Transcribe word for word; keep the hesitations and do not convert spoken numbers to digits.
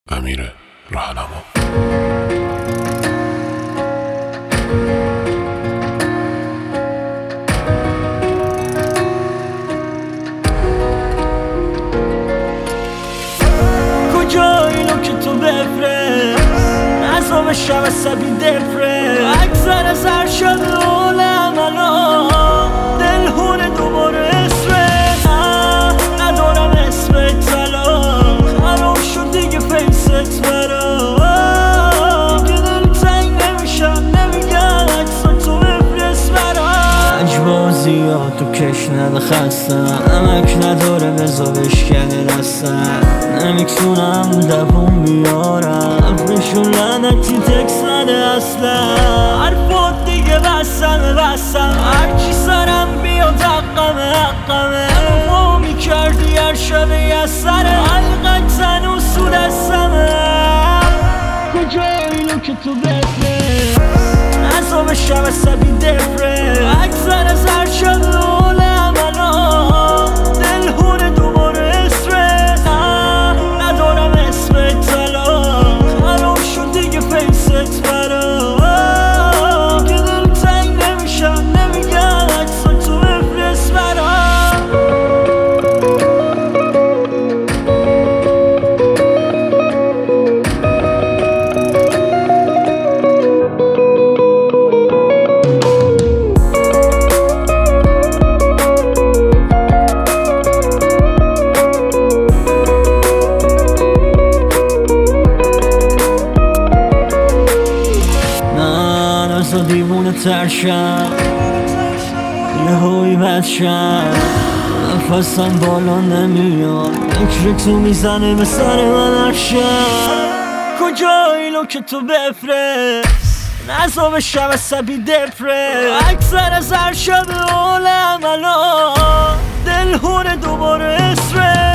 امیر راهنما. کجایینو که تو بفرست نزا بشم عصبی دپرس اکثر سر شد عالم الان دلهونه دوباره استرس ندارم اسمت طلاق خراب شد دیگه فیست برام دیگه دل تنگ نمیشم نمیگم عکساتو بفرست برام اجبازی ها تو کش نده خستم نمک نداره بزا بشکنه رستم نمیتونم دفون بیارم بشون لعنتی تکس نده اصلا حرفات دیگه بسمه بسم هرچی سرم بیاد حقمه حقمه ما میکردی هر شب یه سره حلقت تنوز تو دستمه کجایینو که تو بفرست نزا بشم عصبی دپرس اکثر سر شد عالم الان دلهونه دوباره استرس ندارم اسمت طلاق خراب شد دیگه فیست برام دیگه دل تنگ نمیشم نمیگم عکساتو بفرست برام نزا دیوونه ترشم یه هایی بدشم نفسم بالا نمیاد فکر تو میزنه به سر من هرشم کجایینو که تو بفرست نزا بشم عصبی دپرس اکثر سر شب عالم الان دلهونه دوباره استرس